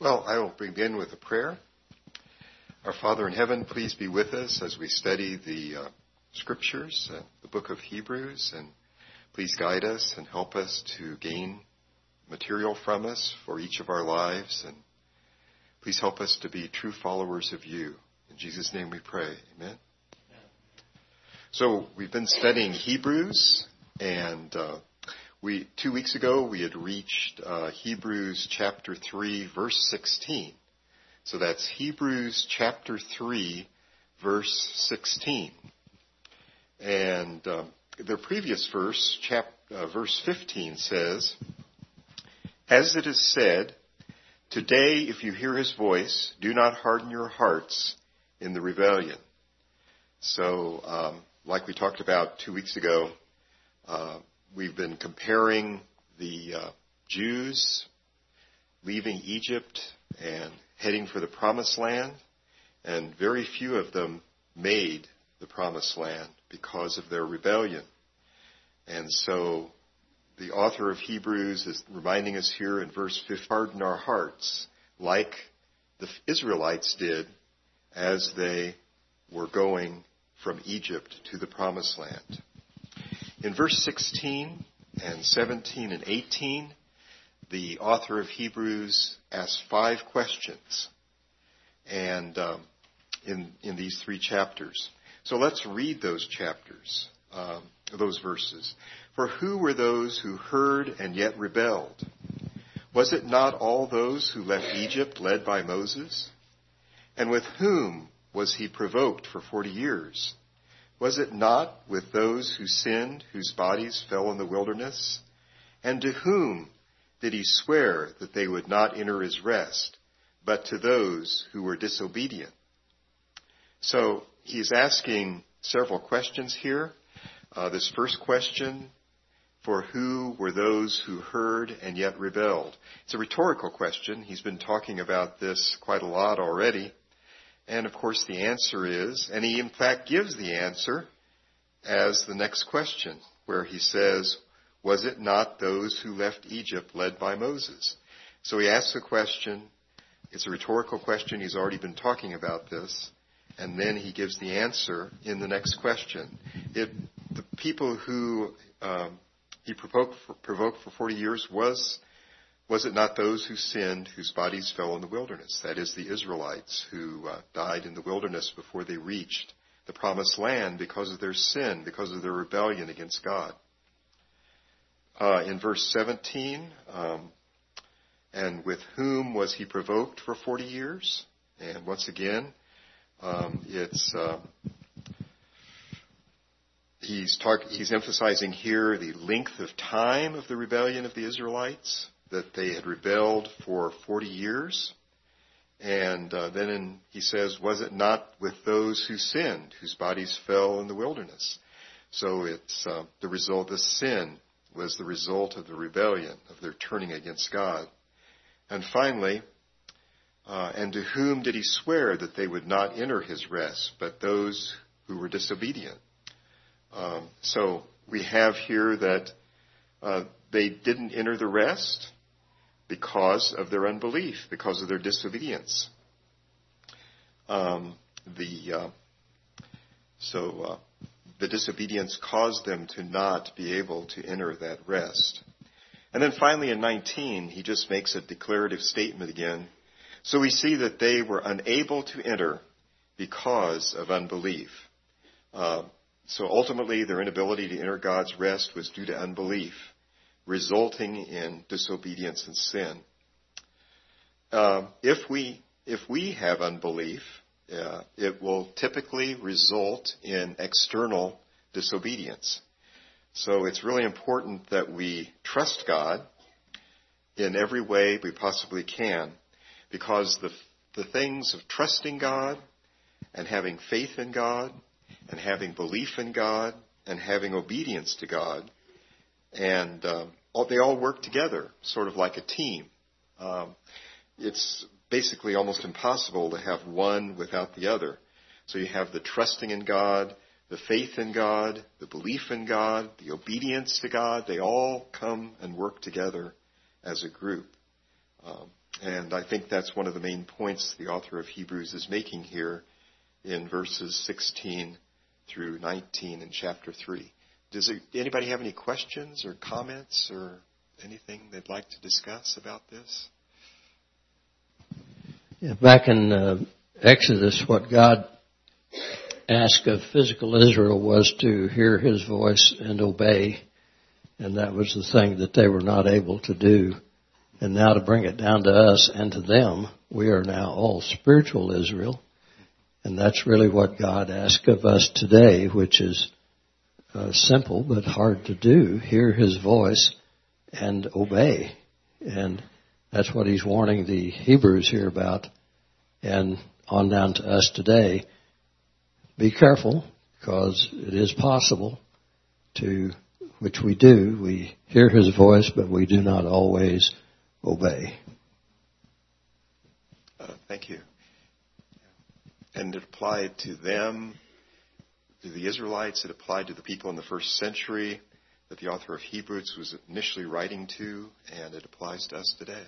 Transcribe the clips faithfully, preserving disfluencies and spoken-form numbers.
Well, I will begin with a prayer. Our Father in heaven, please be with us as we study the uh, Scriptures, uh, the book of Hebrews, and please guide us and help us to gain material from us for each of our lives, and please help us to be true followers of you. In Jesus' name we pray. Amen. So we've been studying Hebrews, and uh, we two weeks ago we had reached uh, Hebrews chapter three, verse sixteen. So that's Hebrews chapter three, verse sixteen. And uh, the previous verse, chap, uh, verse fifteen, says, "As it is said, today if you hear his voice, do not harden your hearts in the rebellion." So, um, like we talked about two weeks ago, uh, we've been comparing the uh, Jews leaving Egypt and heading for the Promised Land, and very few of them made the Promised Land because of their rebellion. And so the author of Hebrews is reminding us here in verse fifteen, harden our hearts like the Israelites did as they were going from Egypt to the Promised Land. In verse sixteen and seventeen and eighteen, the author of Hebrews asks five questions and um, in, in these three chapters. So let's read those chapters, um, those verses. "For who were those who heard and yet rebelled? Was it not all those who left Egypt led by Moses? And with whom was he provoked for forty years? Was it not with those who sinned, whose bodies fell in the wilderness? And to whom did he swear that they would not enter his rest, but to those who were disobedient?" So he's asking several questions here. Uh, this first question, for who were those who heard and yet rebelled? It's a rhetorical question. He's been talking about this quite a lot already. And, of course, the answer is, and he in fact gives the answer as the next question, where he says, was it not those who left Egypt led by Moses? So he asks a question. It's a rhetorical question. He's already been talking about this. And then he gives the answer in the next question. It, the people who um, he provoked for, provoked for forty years, was Was it not those who sinned, whose bodies fell in the wilderness? That is, the Israelites who uh, died in the wilderness before they reached the Promised Land because of their sin, because of their rebellion against God. Uh, in verse seventeen, um, and with whom was he provoked for forty years? And once again, um, it's uh, he's talk, he's emphasizing here the length of time of the rebellion of the Israelites, that they had rebelled for forty years. And uh, then in, he says, was it not with those who sinned, whose bodies fell in the wilderness? So it's uh, the result of sin was the result of the rebellion, of their turning against God. And finally, uh, and to whom did he swear that they would not enter his rest, but those who were disobedient? Um, so we have here that uh, they didn't enter the rest because of their unbelief, because of their disobedience. Um, the uh, so uh, the disobedience caused them to not be able to enter that rest. And then finally in nineteen, he just makes a declarative statement again. So we see that they were unable to enter because of unbelief. Uh, so ultimately, their inability to enter God's rest was due to unbelief, resulting in disobedience and sin. Uh, if we if we have unbelief, uh, it will typically result in external disobedience. So it's really important that we trust God in every way we possibly can, because the the things of trusting God and having faith in God and having belief in God and having obedience to God, and um, all, they all work together, sort of like a team. Um, it's basically almost impossible to have one without the other. So you have the trusting in God, the faith in God, the belief in God, the obedience to God. They all come and work together as a group. Um, And I think that's one of the main points the author of Hebrews is making here in verses sixteen through nineteen in chapter three. Does it, anybody have any questions or comments or anything they'd like to discuss about this? Yeah, back in uh, Exodus, what God asked of physical Israel was to hear his voice and obey, and that was the thing that they were not able to do. And now to bring it down to us and to them, we are now all spiritual Israel, and that's really what God asks of us today, which is uh, simple but hard to do, hear his voice and obey. And that's what he's warning the Hebrews here about, and on down to us today. Be careful, because it is possible to, which we do, we hear his voice, but we do not always obey. Uh, thank you. And it applied to them, to the Israelites. It applied to the people in the first century that the author of Hebrews was initially writing to, and it applies to us today.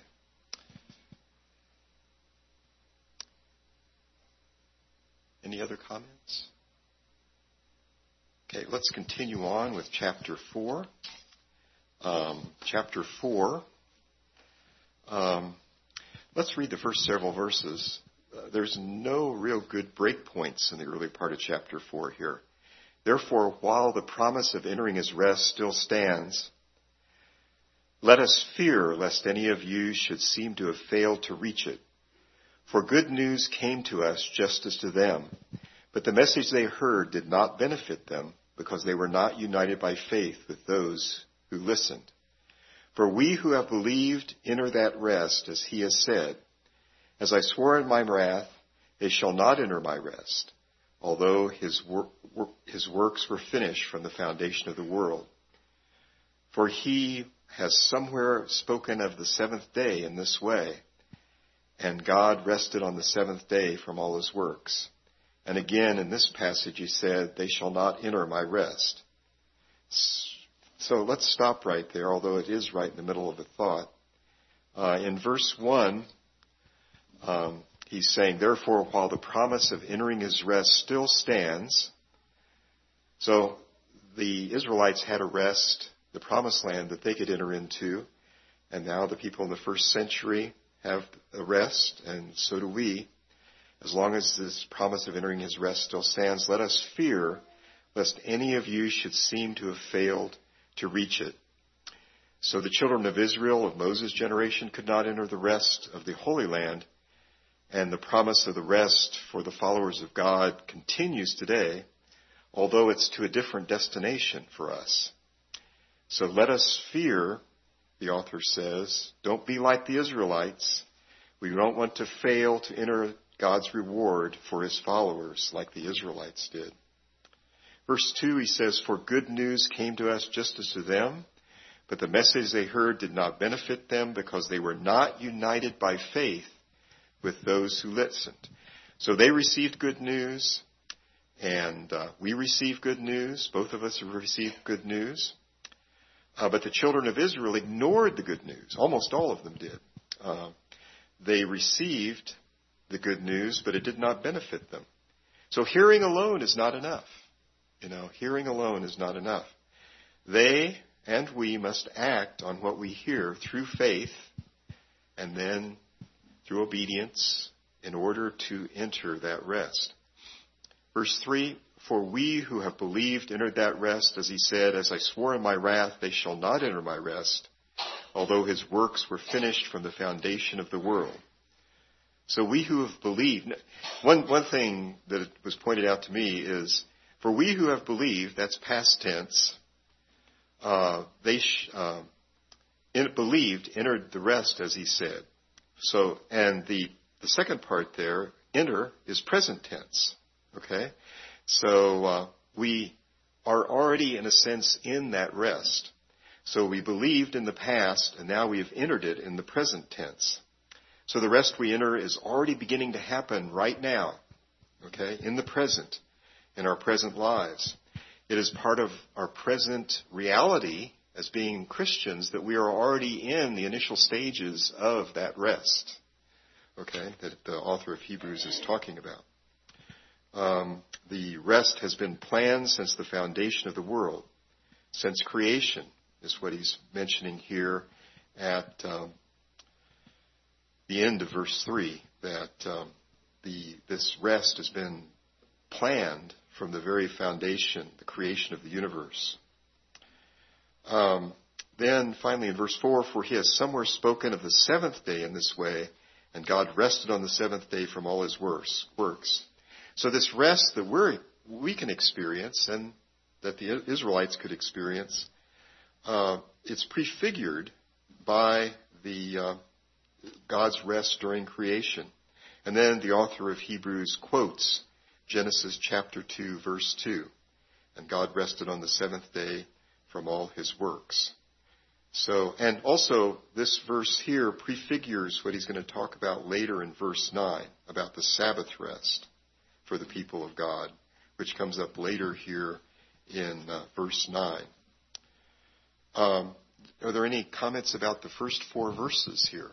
Any other comments? Okay, let's continue on with chapter four. Um, chapter four. Um, let's read the first several verses. Uh, there's no real good break points in the early part of chapter four here. Therefore, while the promise of entering his rest still stands, let us fear lest any of you should seem to have failed to reach it. For good news came to us just as to them, but the message they heard did not benefit them because they were not united by faith with those who listened. For we who have believed enter that rest, as he has said, as I swore in my wrath, they shall not enter my rest, although his, wor- his works were finished from the foundation of the world. For he has somewhere spoken of the seventh day in this way, and God rested on the seventh day from all his works. And again, in this passage, he said, they shall not enter my rest. So let's stop right there, although it is right in the middle of the thought. Uh, in verse one, um, he's saying, therefore, while the promise of entering his rest still stands, so the Israelites had a rest, the promised land that they could enter into, and now the people in the first century have a rest, and so do we. As long as this promise of entering his rest still stands, let us fear lest any of you should seem to have failed to reach it. So the children of Israel of Moses' generation could not enter the rest of the Holy Land, and the promise of the rest for the followers of God continues today, although it's to a different destination for us. So let us fear, the author says, don't be like the Israelites. We don't want to fail to enter God's reward for his followers like the Israelites did. Verse two, he says, for good news came to us just as to them, but the message they heard did not benefit them because they were not united by faith with those who listened. So they received good news, and uh, we received good news. Both of us have received good news. Uh, but the children of Israel ignored the good news. Almost all of them did. Uh, they received the good news, but it did not benefit them. So hearing alone is not enough. You know, hearing alone is not enough. They and we must act on what we hear through faith and then through obedience in order to enter that rest. Verse three, for we who have believed entered that rest, as he said, as I swore in my wrath, they shall not enter my rest, although his works were finished from the foundation of the world. So we who have believed, one, one thing that was pointed out to me is, for we who have believed, that's past tense, uh, they sh, uh, in, believed, entered the rest, as he said. So, and the, the second part there, enter, is present tense. Okay? So uh, we are already, in a sense, in that rest. So we believed in the past, and now we have entered it in the present tense. So the rest we enter is already beginning to happen right now, okay, in the present, in our present lives. It is part of our present reality as being Christians, that we are already in the initial stages of that rest, okay, that the author of Hebrews is talking about. Um, the rest has been planned since the foundation of the world, since creation, is what he's mentioning here at um, the end of verse three, that um, the this rest has been planned from the very foundation, the creation of the universe. Um, then finally in verse four, for he has somewhere spoken of the seventh day in this way, and God rested on the seventh day from all his works. So this rest that we're, we can experience and that the Israelites could experience, uh, it's prefigured by the uh, God's rest during creation. And then the author of Hebrews quotes Genesis chapter two, verse two. And God rested on the seventh day from all his works. So, and also this verse here prefigures what he's going to talk about later in verse nine, about the Sabbath rest for the people of God, which comes up later here in uh, verse nine. Um, are there any comments about the first four verses here?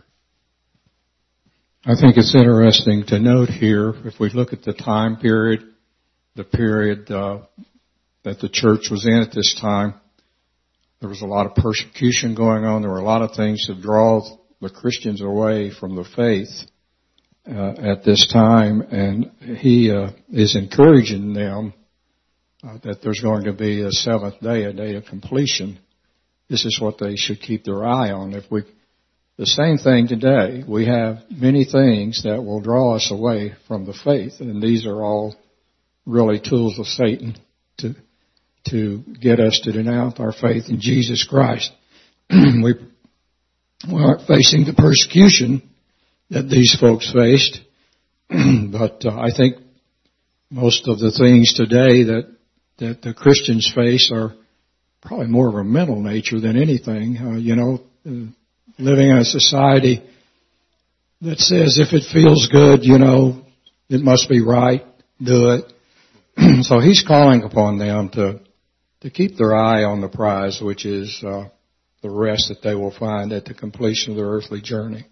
I think it's interesting to note here, if we look at the time period, the period uh, that the church was in at this time, there was a lot of persecution going on. There were a lot of things to draw the Christians away from the faith uh, at this time, and he uh, is encouraging them uh, that there's going to be a seventh day, a day of completion. This is what they should keep their eye on. If we The same thing today. We have many things that will draw us away from the faith, and these are all really tools of Satan to to get us to denounce our faith in Jesus Christ. we, we aren't facing the persecution that these folks faced, but uh, I think most of the things today that that the Christians face are probably more of a mental nature than anything. Uh, you know. Uh, Living in a society that says if it feels good, you know, it must be right, do it. So he's calling upon them to to keep their eye on the prize, which is uh, the rest that they will find at the completion of their earthly journey.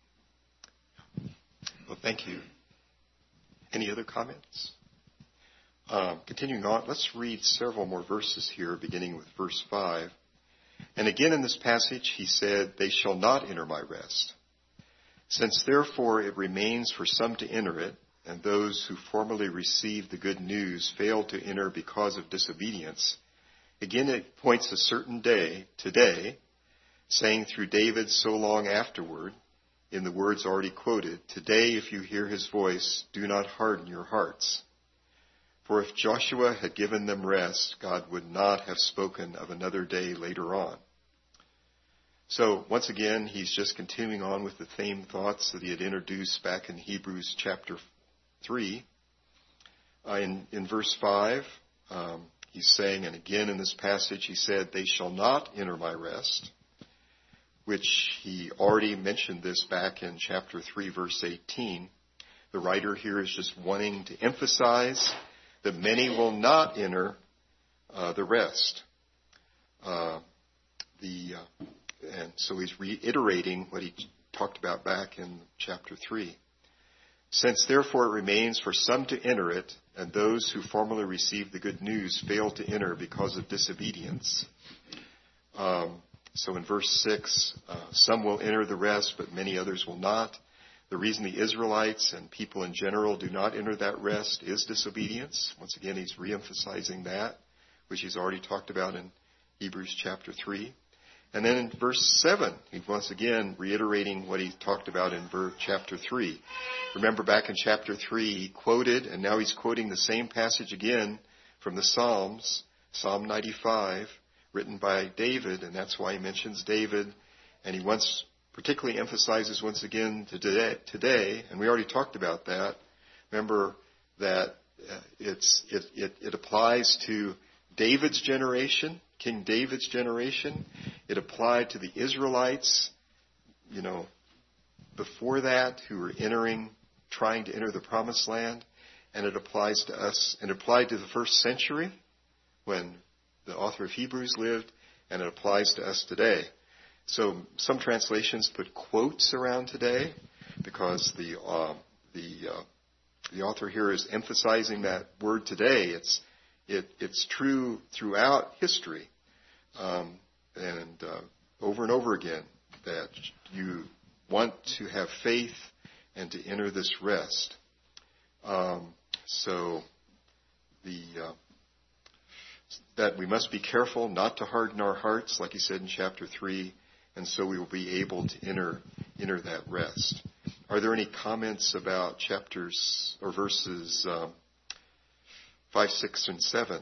Well, thank you. Any other comments? Um, continuing on, let's read several more verses here, beginning with verse five. And again in this passage he said, they shall not enter my rest. Since therefore it remains for some to enter it, and those who formerly received the good news failed to enter because of disobedience, again it points a certain day, today, saying through David so long afterward, in the words already quoted, today if you hear his voice, do not harden your hearts. For if Joshua had given them rest, God would not have spoken of another day later on. So once again, he's just continuing on with the same thoughts that he had introduced back in Hebrews chapter three. Uh, in, in verse five, um, he's saying, and again in this passage, he said, they shall not enter my rest, which he already mentioned this back in chapter three, verse eighteen. The writer here is just wanting to emphasize that many will not enter uh, the rest. Uh, the uh, and so he's reiterating what he talked about back in chapter three. Since therefore it remains for some to enter it, and those who formerly received the good news failed to enter because of disobedience. Um, so in verse six, uh, some will enter the rest, but many others will not. The reason the Israelites and people in general do not enter that rest is disobedience. Once again, he's reemphasizing that, which he's already talked about in Hebrews chapter three. And then in verse seven, he's once again reiterating what he talked about in verse chapter three. Remember back in chapter three, he quoted, and now he's quoting the same passage again from the Psalms, Psalm ninety-five, written by David, and that's why he mentions David. And he once particularly emphasizes once again today, today, and we already talked about that. Remember that uh, it's it, it, it applies to David's generation, King David's generation. It applied to the Israelites, you know, before that, who were entering, trying to enter the Promised Land, and it applies to us. And it applied to the first century when the author of Hebrews lived, and it applies to us today. So some translations put quotes around today because the uh, the uh, the author here is emphasizing that word today. It's it it's true throughout history, um, and uh, over and over again that you want to have faith and to enter this rest. Um, so the uh, that we must be careful not to harden our hearts, like he said in chapter three, and so we will be able to enter enter that rest. Are there any comments about chapters or verses um, five, six, and seven?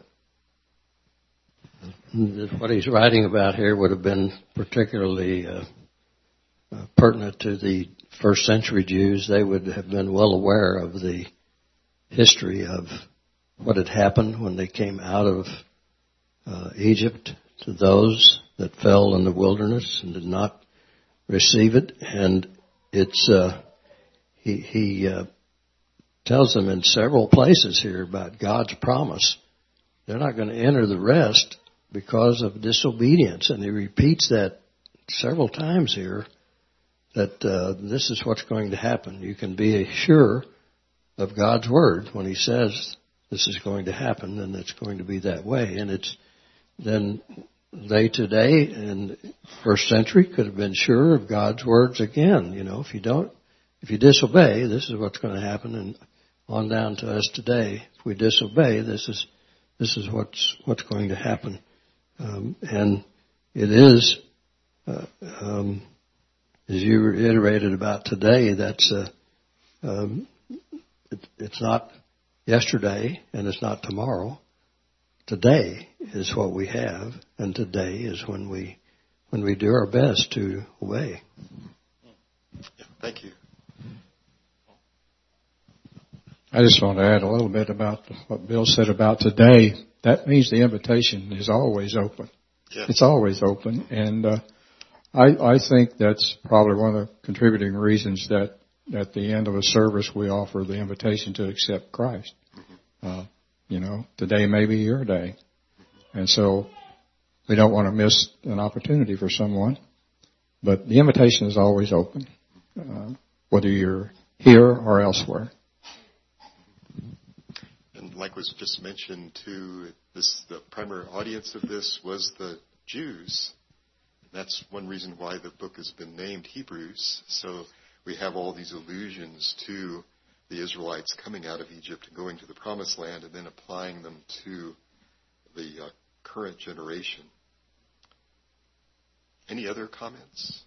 What he's writing about here would have been particularly uh, uh, pertinent to the first century Jews. They would have been well aware of the history of what had happened when they came out of uh, Egypt to those that fell in the wilderness and did not receive it. And it's uh, he, he uh, tells them in several places here about God's promise. They're not going to enter the rest because of disobedience. And he repeats that several times here, that uh, this is what's going to happen. You can be sure of God's word when he says this is going to happen, and it's going to be that way. And it's then they today in first century could have been sure of God's words again. You know, if you don't, if you disobey, this is what's going to happen, and on down to us today. If we disobey, this is this is what's what's going to happen, um, and it is, uh, um, as you reiterated about today. That's uh, um, it, it's not yesterday, and it's not tomorrow. Today is what we have, and today is when we when we do our best to obey. Thank you. I just want to add a little bit about what Bill said about today. That means the invitation is always open. Yeah. It's always open, and uh, I, I think that's probably one of the contributing reasons that at the end of a service we offer the invitation to accept Christ. Mm-hmm. Uh, you know, today may be your day, and so we don't want to miss an opportunity for someone. But the invitation is always open, uh, whether you're here or elsewhere. And like was just mentioned too, this the primary audience of this was the Jews. That's one reason why the book has been named Hebrews. So we have all these allusions to the Israelites coming out of Egypt and going to the Promised Land and then applying them to the uh, current generation. Any other comments?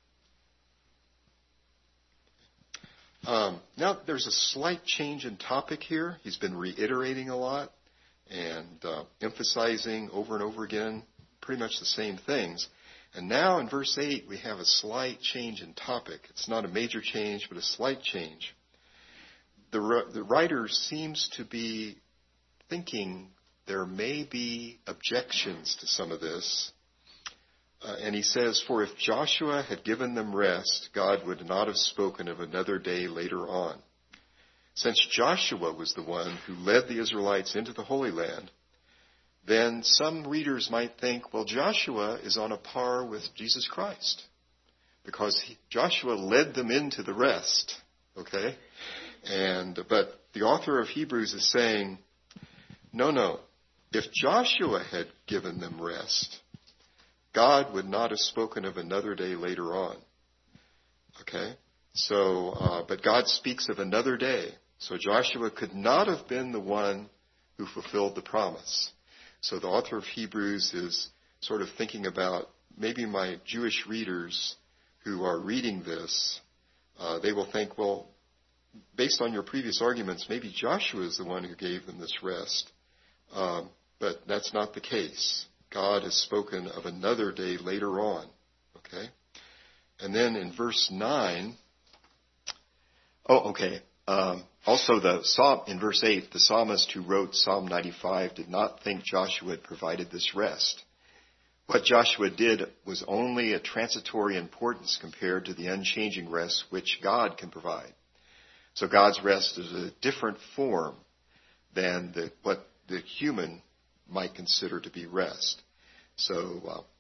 Um, now, there's a slight change in topic here. He's been reiterating a lot and uh, emphasizing over and over again pretty much the same things. And now in verse eight, we have a slight change in topic. It's not a major change, but a slight change. The, the writer seems to be thinking there may be objections to some of this. Uh, and he says, for if Joshua had given them rest, God would not have spoken of another day later on. Since Joshua was the one who led the Israelites into the Holy Land, then some readers might think, well, Joshua is on a par with Jesus Christ because he, Joshua led them into the rest, okay? And but the author of Hebrews is saying, no, no. If Joshua had given them rest, God would not have spoken of another day later on. Okay? So, uh, but God speaks of another day. So Joshua could not have been the one who fulfilled the promise. So the author of Hebrews is sort of thinking about maybe my Jewish readers who are reading this, uh, they will think, well, based on your previous arguments, maybe Joshua is the one who gave them this rest. Um, but that's not the case. God has spoken of another day later on. Okay? And then in verse nine, oh, okay. Um, also, the psalm in verse eight, the psalmist who wrote Psalm ninety-five did not think Joshua had provided this rest. What Joshua did was only a transitory importance compared to the unchanging rest which God can provide. So God's rest is a different form than the, what the human might consider to be rest. So uh,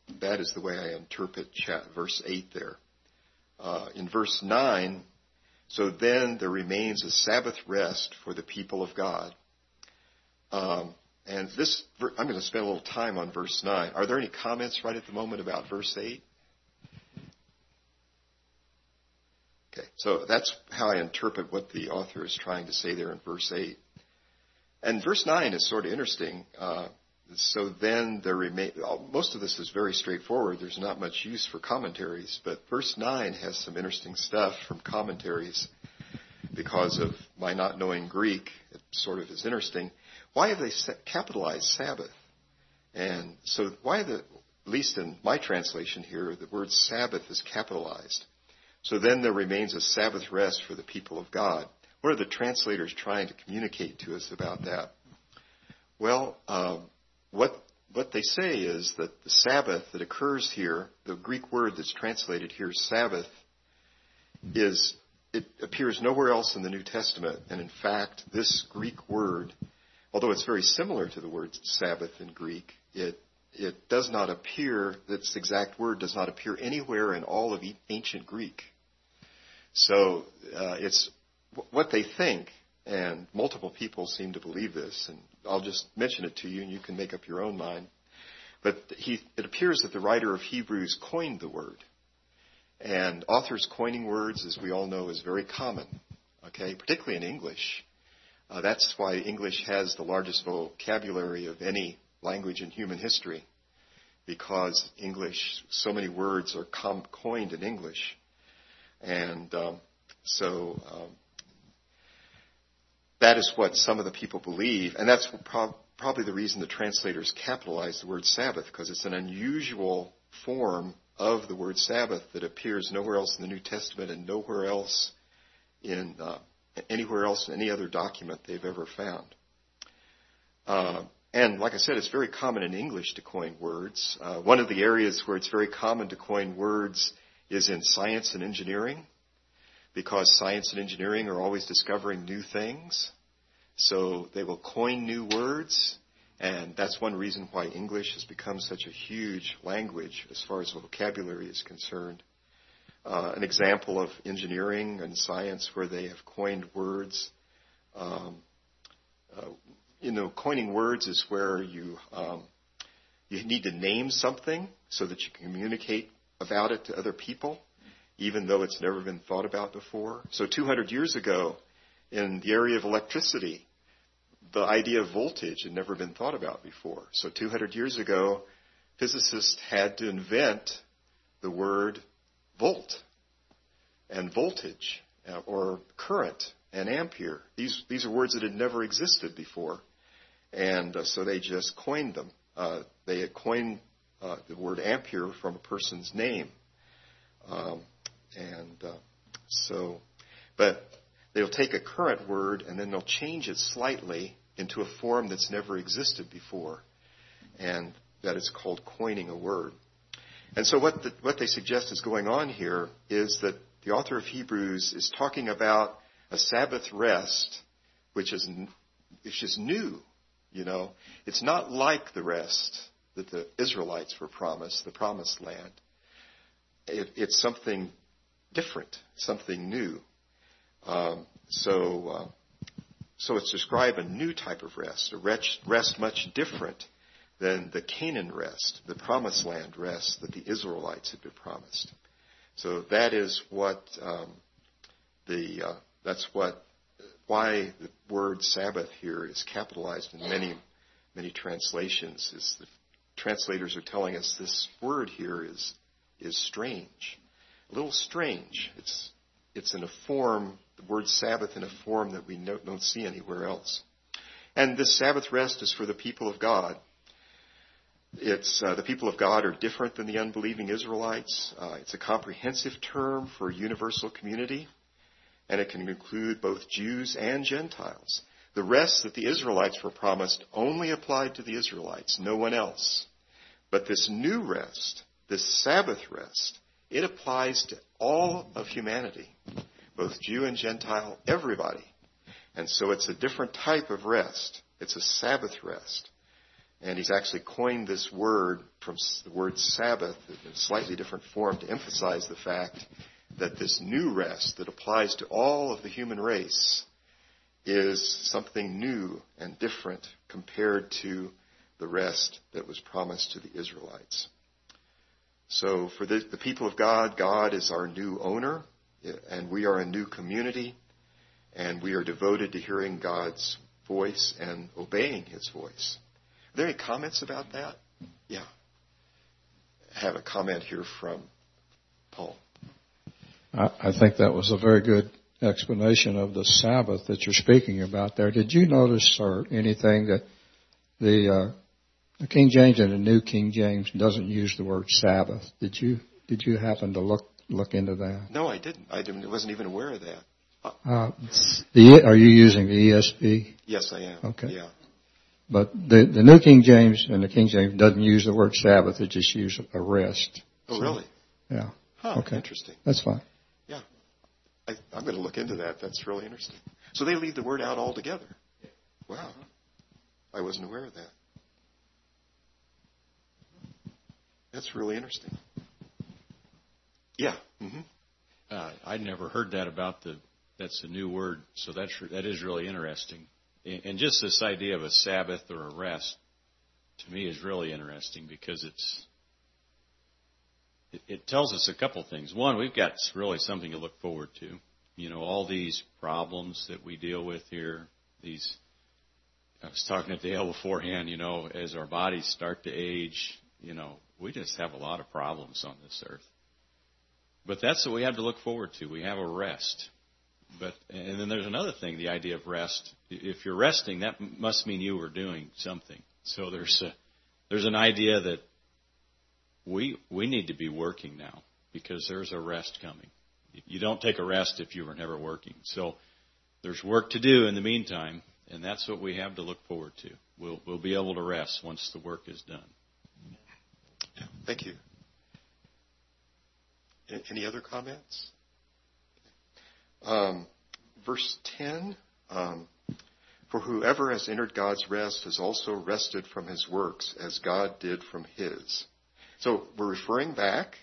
that is the way I interpret verse eight there. Uh, in verse nine, so then there remains a Sabbath rest for the people of God. Um, and this, I'm going to spend a little time on verse nine. Are there any comments right at the moment about verse eight? Okay, so that's how I interpret what the author is trying to say there in verse eight. And verse nine is sort of interesting. Uh, so then there remain, most of this is very straightforward. There's not much use for commentaries, but verse nine has some interesting stuff from commentaries. Because of my not knowing Greek, it sort of is interesting. Why have they capitalized Sabbath? And so why the, at least in my translation here, the word Sabbath is capitalized. So then there remains a Sabbath rest for the people of God. What are the translators trying to communicate to us about that? Well, um, what what they say is that the Sabbath that occurs here, the Greek word that's translated here, Sabbath, is it appears nowhere else in the New Testament. And in fact, this Greek word, although it's very similar to the word Sabbath in Greek, it it does not appear, this exact word does not appear anywhere in all of ancient Greek. So uh, it's what they think, and multiple people seem to believe this, and I'll just mention it to you and you can make up your own mind. But he, it appears that the writer of Hebrews coined the word. And authors coining words, as we all know, is very common, okay, particularly in English. Uh, that's why English has the largest vocabulary of any language in human history, because English, so many words are com- coined in English. And um, so um, that is what some of the people believe, and that's pro- probably the reason the translators capitalize the word Sabbath, because it's an unusual form of the word Sabbath that appears nowhere else in the New Testament and nowhere else in uh, anywhere else in any other document they've ever found. Uh, and like I said, it's very common in English to coin words. Uh, one of the areas where it's very common to coin words is in science and engineering, because science and engineering are always discovering new things. So they will coin new words. And that's one reason why English has become such a huge language as far as vocabulary is concerned. Uh, an example of engineering and science where they have coined words. Um, uh, you know, coining words is where you um, you need to name something so that you can communicate about it to other people, even though it's never been thought about before. So two hundred years ago, in the area of electricity, the idea of voltage had never been thought about before. So two hundred years ago, physicists had to invent the word volt and voltage uh, or current and ampere. These these are words that had never existed before. And uh, so they just coined them. Uh, they had coined uh, the word ampere from a person's name. Um, and uh, so, but they'll take a current word and then they'll change it slightly into a form that's never existed before, and that is called coining a word. And so what the, what they suggest is going on here is that the author of Hebrews is talking about a Sabbath rest, which is which is new. You know, it's not like the rest that the Israelites were promised, the promised land. It, it's something different, something new. Um, so. Uh, So it's described a new type of rest, a rest, rest much different than the Canaan rest, the promised land rest that the Israelites had been promised. So that is what um, the uh, that's what why the word Sabbath here is capitalized in many many translations. Is the translators are telling us this word here is is strange, a little strange. It's it's in a form. The word Sabbath in a form that we don't see anywhere else. And this Sabbath rest is for the people of God. It's uh, the people of God are different than the unbelieving Israelites. Uh, it's a comprehensive term for a universal community, and it can include both Jews and Gentiles. The rest that the Israelites were promised only applied to the Israelites, no one else. But this new rest, this Sabbath rest, it applies to all of humanity. Both Jew and Gentile, everybody. And so it's a different type of rest. It's a Sabbath rest. And he's actually coined this word from the word Sabbath in a slightly different form to emphasize the fact that this new rest that applies to all of the human race is something new and different compared to the rest that was promised to the Israelites. So for the, the people of God, God is our new owner, and we are a new community, and we are devoted to hearing God's voice and obeying his voice. Are there any comments about that? Yeah. I have a comment here from Paul. I, I think that was a very good explanation of the Sabbath that you're speaking about there. Did you notice or anything that the, uh, the King James and the New King James doesn't use the word Sabbath? Did you did you happen to look look into that? No, I didn't. I didn't, wasn't even aware of that. Uh, the, are you using the E S V? Yes, I am. Okay. Yeah. But the, the New King James and the King James doesn't use the word Sabbath. It just uses a rest. Oh, so, really? Yeah. Huh, okay. Interesting. That's fine. Yeah. I, I'm going to look into that. That's really interesting. So they leave the word out altogether. Wow. I wasn't aware of that. That's really interesting. Yeah. Mm-hmm. Uh, I'd never heard that about the, that's a new word, so that's, that is really interesting. And just this idea of a Sabbath or a rest, to me, is really interesting because it's it, it tells us a couple things. One, we've got really something to look forward to. You know, all these problems that we deal with here, these, I was talking to Dale beforehand, you know, as our bodies start to age, you know, we just have a lot of problems on this earth. But that's what we have to look forward to. We have a rest. But and then there's another thing, the idea of rest. If you're resting, that must mean you were doing something. So there's a, there's an idea that we we need to be working now because there's a rest coming. You don't take a rest if you were never working. So there's work to do in the meantime, and that's what we have to look forward to. We'll we'll be able to rest once the work is done. Yeah, thank you. Any other comments? Um, verse ten, um, for whoever has entered God's rest has also rested from his works as God did from his. So we're referring back.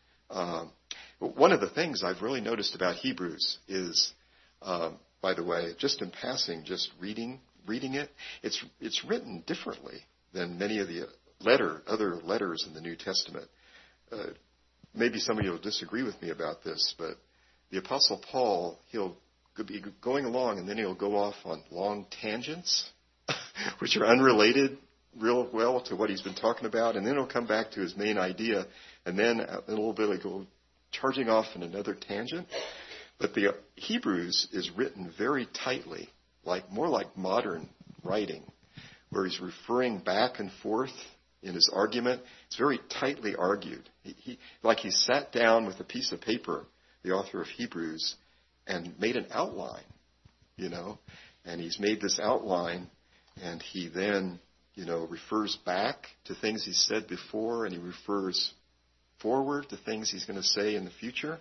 Um, one of the things I've really noticed about Hebrews is, um, by the way, just in passing, just reading reading it, it's it's written differently than many of the letter other letters in the New Testament. Uh, maybe some of you will disagree with me about this, but the Apostle Paul, he'll be going along and then he'll go off on long tangents, which are unrelated real well to what he's been talking about, and then he'll come back to his main idea, and then a little bit he'll go charging off in another tangent. But the Hebrews is written very tightly, like more like modern writing, where he's referring back and forth in his argument. It's very tightly argued. He, he, like he sat down with a piece of paper, the author of Hebrews, and made an outline, you know, and he's made this outline, and he then, you know, refers back to things he said before, and he refers forward to things he's going to say in the future,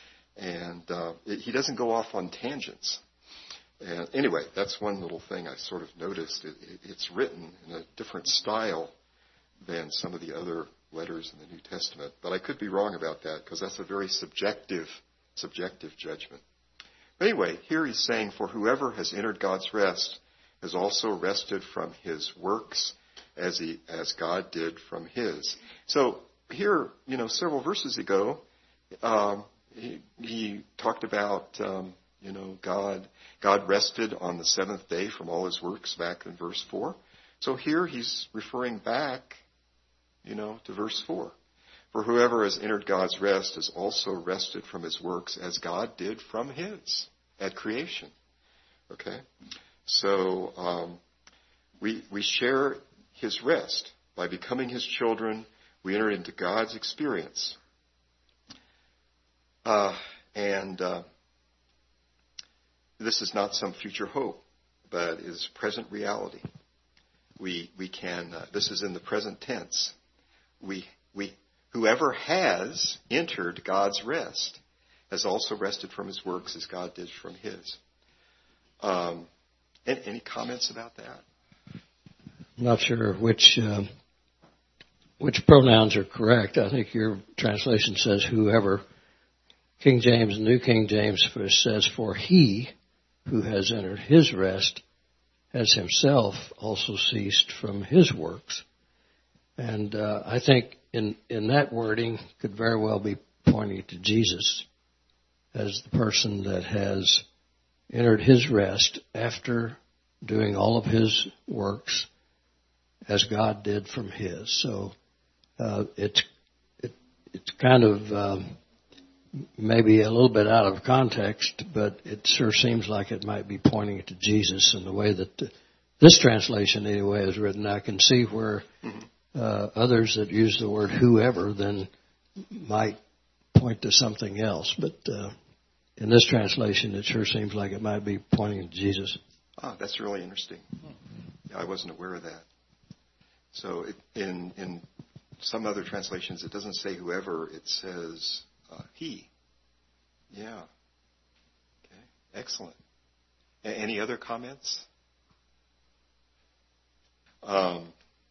and uh, it, he doesn't go off on tangents. And anyway, that's one little thing I sort of noticed. It, it, it's written in a different style than some of the other letters in the New Testament, but I could be wrong about that because that's a very subjective subjective judgment. But anyway, here he's saying, for whoever has entered God's rest has also rested from his works as he as God did from his. So here, you know, several verses ago, um, he, he talked about, um, you know, God God rested on the seventh day from all his works back in verse four. So here he's referring back, you know, to verse four. For whoever has entered God's rest has also rested from his works as God did from his at creation. Okay? So um, we we share his rest. By becoming his children, we enter into God's experience. Uh, and uh, this is not some future hope, but is present reality. We we can, uh, this is in the present tense. We we Whoever has entered God's rest has also rested from his works as God did from his. Um, any, any comments about that? I'm not sure which uh, which pronouns are correct. I think your translation says whoever. King James, New King James says, for he who has entered his rest has himself also ceased from his works. And uh, I think in, in that wording could very well be pointing to Jesus as the person that has entered his rest after doing all of his works as God did from his. So uh, it's it, it's kind of um, maybe a little bit out of context, but it sure seems like it might be pointing to Jesus in the way that the, this translation anyway is written. I can see where uh, others that use the word whoever then might point to something else, but uh, in this translation it sure seems like it might be pointing to Jesus. Ah, that's really interesting. Yeah, I wasn't aware of that. So it, in in some other translations, it doesn't say whoever; it says uh, he. Yeah. Okay. Excellent. A- any other comments? Um,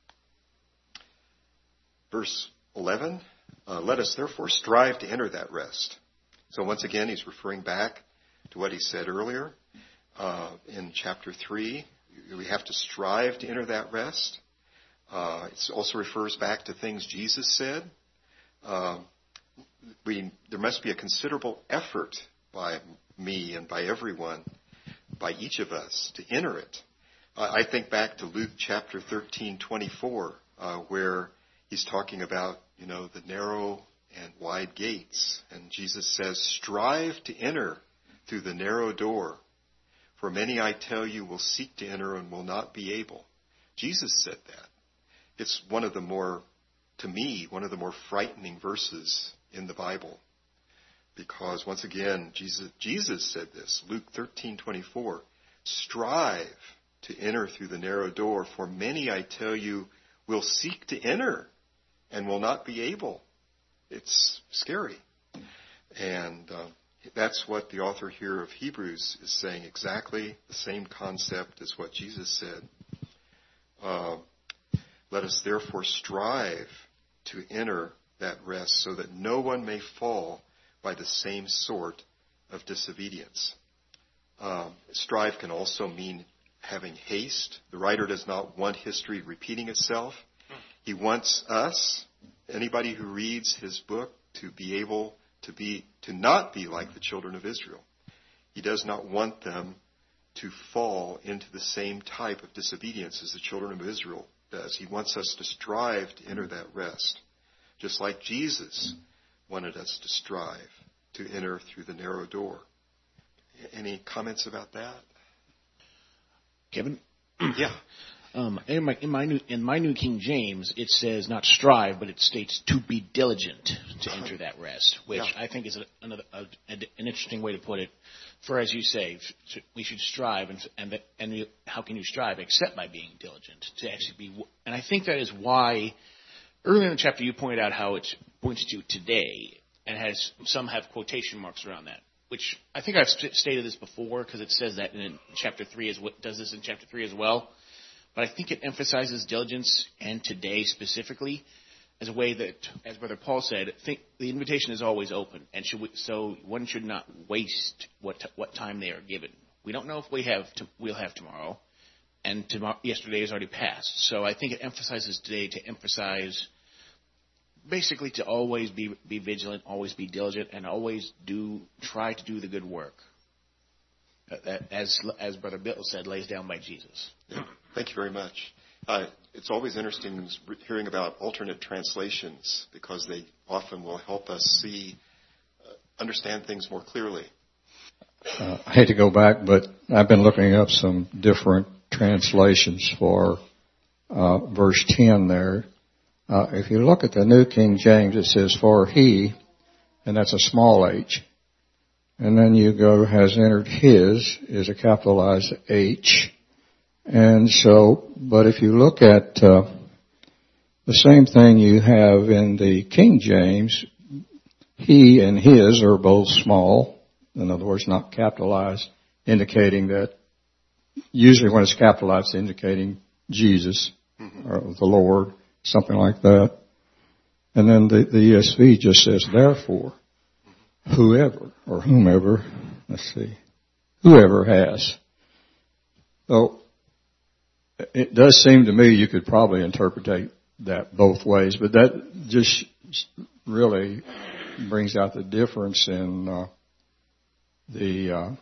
verse eleven. Uh, Let us therefore strive to enter that rest. So once again, he's referring back to what he said earlier. Uh, in chapter three, we have to strive to enter that rest. Uh, it also refers back to things Jesus said. Uh, we, there must be a considerable effort by me and by everyone, by each of us, to enter it. Uh, I think back to Luke chapter thirteen twenty-four, uh, where he's talking about, you know, the narrow and wide gates. And Jesus says, strive to enter through the narrow door. For many, I tell you, will seek to enter and will not be able. Jesus said that. It's one of the more, to me, one of the more frightening verses in the Bible. Because, once again, Jesus, Jesus said this, Luke thirteen twenty-four, strive to enter through the narrow door, for many, I tell you, will seek to enter and will not be able. It's scary. And uh, that's what the author here of Hebrews is saying, exactly the same concept as what Jesus said. Uh, Let us therefore strive to enter that rest so that no one may fall by the same sort of disobedience. Um, strive can also mean having haste. The writer does not want history repeating itself. He wants us, anybody who reads his book, to be able to be, to not be like the children of Israel. He does not want them to fall into the same type of disobedience as the children of Israel does. He wants us to strive to enter that rest, just like Jesus wanted us to strive to enter through the narrow door. Any comments about that? Kevin? Yeah. Um, in my in my new in my New King James, it says not strive, but it states to be diligent to enter that rest, which yeah. I think is a, another a, an interesting way to put it. For as you say, we should strive, and and and we, how can you strive except by being diligent to actually be? And I think that is why earlier in the chapter you pointed out how it points to today, and has some have quotation marks around that. Which I think I've st- stated this before because it says that in chapter three as well, does this in chapter three as well. But I think it emphasizes diligence and today specifically as a way that, as Brother Paul said, think the invitation is always open, and should we, so one should not waste what t- what time they are given. We don't know if we have to, we'll have tomorrow, and tomorrow, yesterday has already passed. So I think it emphasizes today to emphasize basically to always be be vigilant, always be diligent, and always do try to do the good work. As as Brother Bill said, lays down by Jesus. Yeah, thank you very much. Uh, it's always interesting hearing about alternate translations because they often will help us see, uh, understand things more clearly. Uh, I hate to go back, but I've been looking up some different translations for uh, verse ten there. Uh, if you look at the New King James, it says, for he, and that's a small h. And then you go, has entered his, is a capitalized H. And so, but if you look at uh, the same thing you have in the King James, he and his are both small. In other words, not capitalized, indicating that usually when it's capitalized, it's indicating Jesus, mm-hmm. or the Lord, something like that. And then the, the E S V just says, therefore, whoever or whomever, let's see, whoever has. So it does seem to me you could probably interpret that both ways, but that just really brings out the difference in uh, the uh,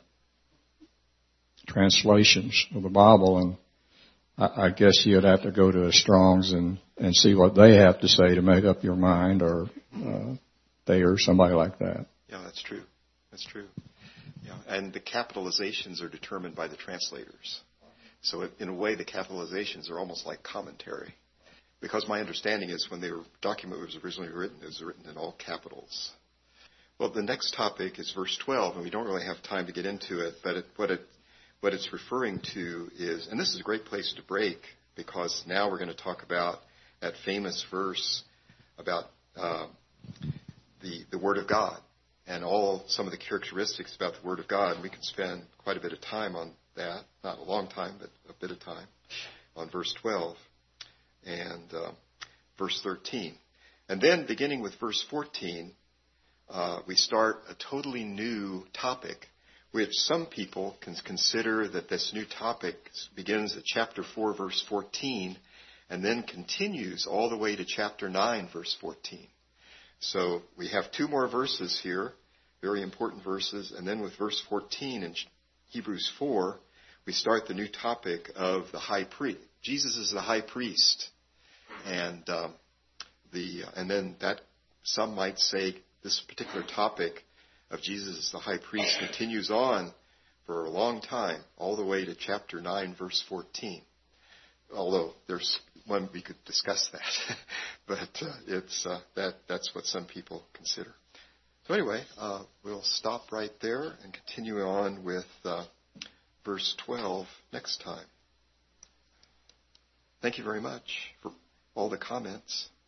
translations of the Bible, and I, I guess you'd have to go to the Strong's and, and see what they have to say to make up your mind, or uh, they or somebody like that. Yeah, that's true. That's true. Yeah, and the capitalizations are determined by the translators. So it, in a way, the capitalizations are almost like commentary. Because my understanding is when the document was originally written, it was written in all capitals. Well, the next topic is verse twelve, and we don't really have time to get into it, but it, what it what it's referring to is, and this is a great place to break, because now we're going to talk about that famous verse about uh, the the Word of God and all some of the characteristics about the Word of God. And we can spend quite a bit of time on that, not a long time, but a bit of time, on verse twelve. And uh, verse thirteen. And then beginning with verse fourteen, uh, we start a totally new topic, which some people can consider that this new topic begins at chapter four, verse fourteen, and then continues all the way to chapter nine, verse fourteen. So we have two more verses here, very important verses, and then with verse fourteen in Hebrews four, we start the new topic of the high priest. Jesus is the high priest, and um, the and then that some might say this particular topic of Jesus as the high priest continues on for a long time, all the way to chapter nine, verse fourteen. Although there's one we could discuss that, but uh, it's uh, that that's what some people consider. So anyway, uh, we'll stop right there and continue on with uh, verse twelve next time. Thank you very much for all the comments.